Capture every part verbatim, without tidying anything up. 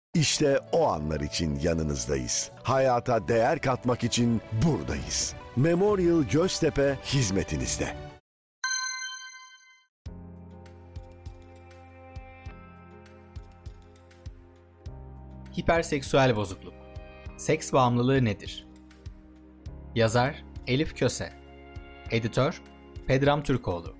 İşte o anlar için yanınızdayız. Hayata değer katmak için buradayız. Memorial Göztepe hizmetinizde. Hiperseksüel bozukluk. Seks bağımlılığı nedir? Yazar Elif Köse. Editör Pedram Türkoğlu.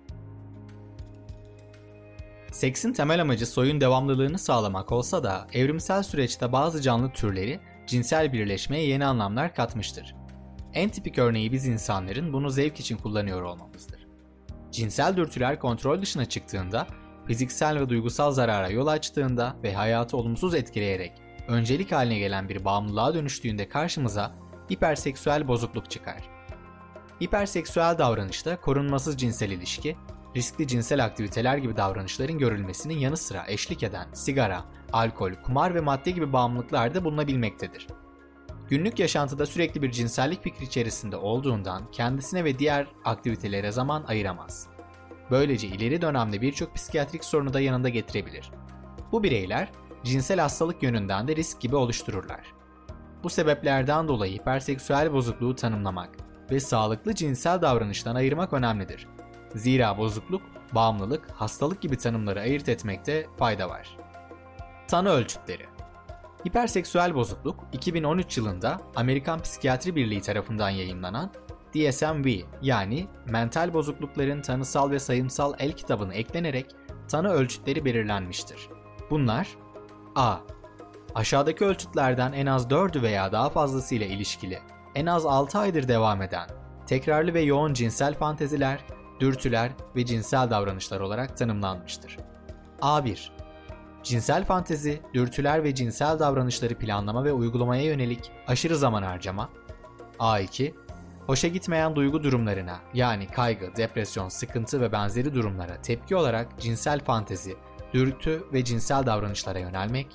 Seksin temel amacı soyun devamlılığını sağlamak olsa da evrimsel süreçte bazı canlı türleri cinsel birleşmeye yeni anlamlar katmıştır. En tipik örneği biz insanların bunu zevk için kullanıyor olmamızdır. Cinsel dürtüler kontrol dışına çıktığında, fiziksel ve duygusal zarara yol açtığında ve hayatı olumsuz etkileyerek öncelik haline gelen bir bağımlılığa dönüştüğünde karşımıza hiperseksüel bozukluk çıkar. Hiperseksüel davranışta korunmasız cinsel ilişki, riskli cinsel aktiviteler gibi davranışların görülmesinin yanı sıra eşlik eden sigara, alkol, kumar ve madde gibi bağımlılıklar da bulunabilmektedir. Günlük yaşantıda sürekli bir cinsellik fikri içerisinde olduğundan kendisine ve diğer aktivitelere zaman ayıramaz. Böylece ileri dönemde birçok psikiyatrik sorunu da yanında getirebilir. Bu bireyler cinsel hastalık yönünden de risk gibi oluştururlar. Bu sebeplerden dolayı hiperseksüel bozukluğu tanımlamak ve sağlıklı cinsel davranıştan ayırmak önemlidir. Zira bozukluk, bağımlılık, hastalık gibi tanımları ayırt etmekte fayda var. Tanı ölçütleri. Hiperseksüel bozukluk, iki bin on üç yılında Amerikan Psikiyatri Birliği tarafından yayımlanan D S M V yani Mental Bozuklukların Tanısal ve Sayımsal El kitabına eklenerek tanı ölçütleri belirlenmiştir. Bunlar: A. Aşağıdaki ölçütlerden en az dördü veya daha fazlasıyla ilişkili, en az altı aydır devam eden, tekrarlı ve yoğun cinsel fanteziler, dürtüler ve cinsel davranışlar olarak tanımlanmıştır. A bir. Cinsel fantezi, dürtüler ve cinsel davranışları planlama ve uygulamaya yönelik aşırı zaman harcama. A iki. Hoşa gitmeyen duygu durumlarına yani kaygı, depresyon, sıkıntı ve benzeri durumlara tepki olarak cinsel fantezi, dürtü ve cinsel davranışlara yönelmek.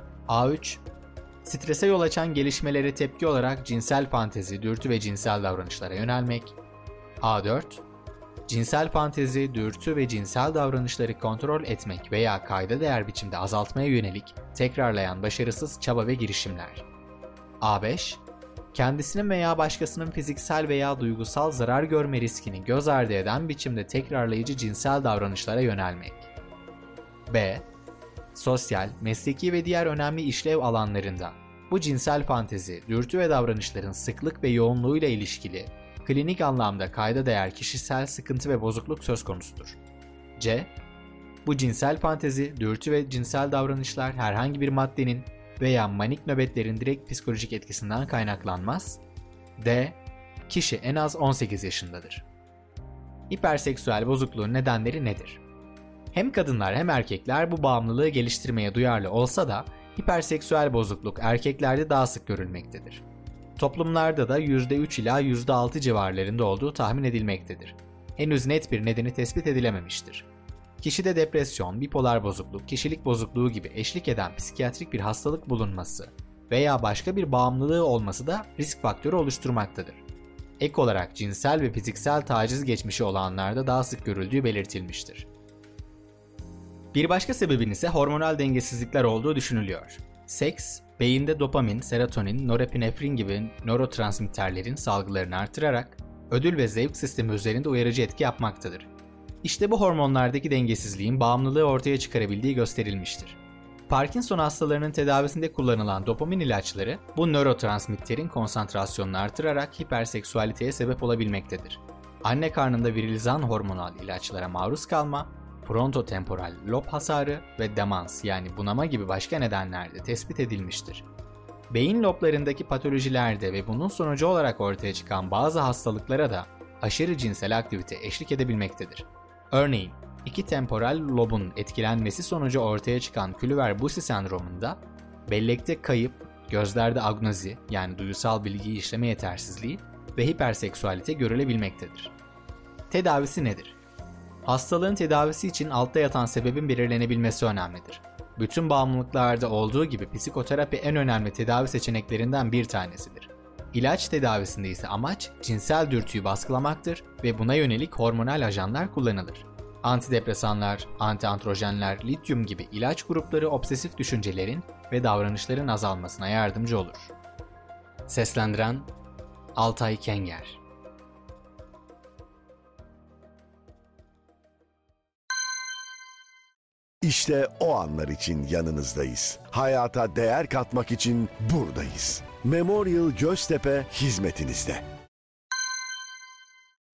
A üç. Strese yol açan gelişmelere tepki olarak cinsel fantezi, dürtü ve cinsel davranışlara yönelmek. A dört. Cinsel fantezi, dürtü ve cinsel davranışları kontrol etmek veya kayda değer biçimde azaltmaya yönelik tekrarlayan başarısız çaba ve girişimler. A beş. Kendisinin veya başkasının fiziksel veya duygusal zarar görme riskini göz ardı eden biçimde tekrarlayıcı cinsel davranışlara yönelmek. B. Sosyal, mesleki ve diğer önemli işlev alanlarında bu cinsel fantezi, dürtü ve davranışların sıklık ve yoğunluğuyla ilişkili klinik anlamda kayda değer kişisel sıkıntı ve bozukluk söz konusudur. C. Bu cinsel fantezi, dürtü ve cinsel davranışlar herhangi bir maddenin veya manik nöbetlerin direkt psikolojik etkisinden kaynaklanmaz. D. Kişi en az on sekiz yaşındadır. Hiperseksüel bozukluğun nedenleri nedir? Hem kadınlar hem erkekler bu bağımlılığı geliştirmeye duyarlı olsa da hiperseksüel bozukluk erkeklerde daha sık görülmektedir. Toplumlarda da yüzde üç ila yüzde altı civarlarında olduğu tahmin edilmektedir. Henüz net bir nedeni tespit edilememiştir. Kişide depresyon, bipolar bozukluk, kişilik bozukluğu gibi eşlik eden psikiyatrik bir hastalık bulunması veya başka bir bağımlılığı olması da risk faktörü oluşturmaktadır. Ek olarak cinsel ve fiziksel taciz geçmişi olanlarda daha sık görüldüğü belirtilmiştir. Bir başka sebebin ise hormonal dengesizlikler olduğu düşünülüyor. Seks, beyinde dopamin, serotonin, norepinefrin gibi nörotransmitterlerin salgılarını artırarak ödül ve zevk sistemi üzerinde uyarıcı etki yapmaktadır. İşte bu hormonlardaki dengesizliğin bağımlılığı ortaya çıkarabildiği gösterilmiştir. Parkinson hastalarının tedavisinde kullanılan dopamin ilaçları bu nörotransmitterin konsantrasyonunu artırarak hiperseksüaliteye sebep olabilmektedir. Anne karnında virilizan hormonal ilaçlara maruz kalma, frontotemporal lob hasarı ve demans yani bunama gibi başka nedenlerde tespit edilmiştir. Beyin loblarındaki patolojilerde ve bunun sonucu olarak ortaya çıkan bazı hastalıklara da aşırı cinsel aktivite eşlik edebilmektedir. Örneğin, iki temporal lobun etkilenmesi sonucu ortaya çıkan Kluver-Bucy sendromunda bellekte kayıp, gözlerde agnozi yani duyusal bilgi işleme yetersizliği ve hiperseksüalite görülebilmektedir. Tedavisi nedir? Hastalığın tedavisi için altta yatan sebebin belirlenebilmesi önemlidir. Bütün bağımlılıklarda olduğu gibi psikoterapi en önemli tedavi seçeneklerinden bir tanesidir. İlaç tedavisinde ise amaç cinsel dürtüyü baskılamaktır ve buna yönelik hormonal ajanlar kullanılır. Antidepresanlar, antiandrojenler, lityum gibi ilaç grupları obsesif düşüncelerin ve davranışların azalmasına yardımcı olur. Seslendiren Altay Kenger. İşte o anlar için yanınızdayız. Hayata değer katmak için buradayız. Memorial Göztepe hizmetinizde.